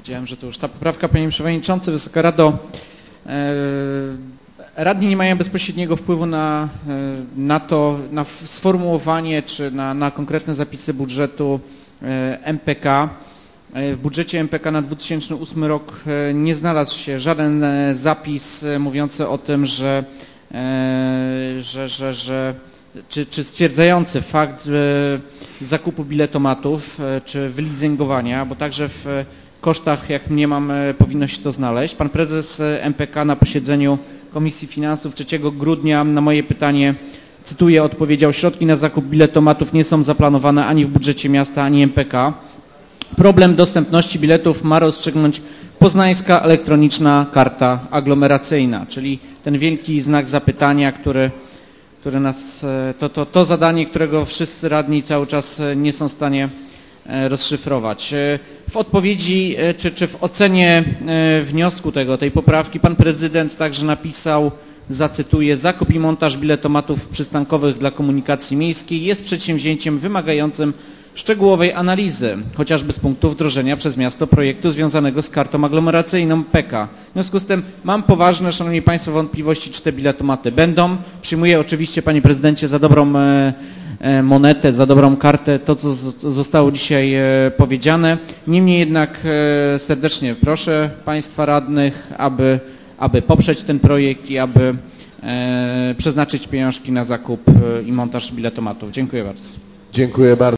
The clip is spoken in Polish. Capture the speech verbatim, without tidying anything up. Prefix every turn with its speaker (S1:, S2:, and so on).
S1: Widziałem, że to już ta poprawka, panie przewodniczący, Wysoka Rado. Radni nie mają bezpośredniego wpływu na, na to, na sformułowanie czy na, na konkretne zapisy budżetu M P K. W budżecie M P K na dwa tysiące ósmy rok nie znalazł się żaden zapis mówiący o tym, że, że, że, że czy, czy stwierdzający fakt zakupu biletomatów czy wyleasingowania, bo także w kosztach, jak mniemam, powinno się to znaleźć. Pan prezes M P K na posiedzeniu Komisji Finansów trzeciego grudnia na moje pytanie, cytuję, odpowiedział: środki na zakup biletomatów nie są zaplanowane ani w budżecie miasta, ani M P K. Problem dostępności biletów ma rozstrzygnąć poznańska elektroniczna karta aglomeracyjna, czyli ten wielki znak zapytania, który, który nas, to, to, to zadanie, którego wszyscy radni cały czas nie są w stanie rozszyfrować. W odpowiedzi czy, czy w ocenie wniosku tego, tej poprawki pan prezydent także napisał, zacytuję: zakup i montaż biletomatów przystankowych dla komunikacji miejskiej jest przedsięwzięciem wymagającym szczegółowej analizy, chociażby z punktu wdrożenia przez miasto projektu związanego z kartą aglomeracyjną P K. W związku z tym mam poważne, szanowni państwo, wątpliwości, czy te biletomaty będą. Przyjmuję oczywiście, panie prezydencie, za dobrą monetę, za dobrą kartę to, co zostało dzisiaj powiedziane. Niemniej jednak serdecznie proszę państwa radnych, aby, aby poprzeć ten projekt i aby przeznaczyć pieniążki na zakup i montaż biletomatów. Dziękuję bardzo.
S2: Dziękuję bardzo.